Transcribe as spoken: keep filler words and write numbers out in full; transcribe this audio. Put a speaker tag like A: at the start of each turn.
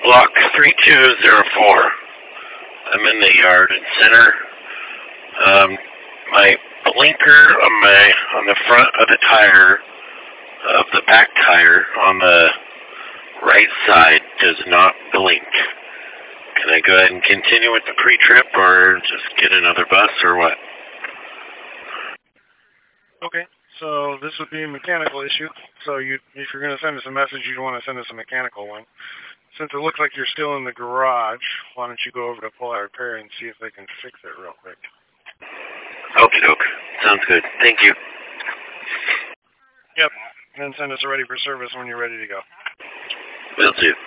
A: Block three two zero four. I'm in the yard and center. Um, my blinker on my on the front of the tire, of the back tire on the right side does not blink. Can I go ahead and continue with the pre-trip or just get another bus or what?
B: Okay, so this would be a mechanical issue. So you, if you're going to send us a message, you'd want to send us a mechanical one. Since it looks like you're still in the garage, why don't you go over to Pull Out Repair and see if they can fix it real quick.
A: Okie doke. Sounds good. Thank you.
B: Yep, and send us a ready for service when you're ready to go.
A: Will do.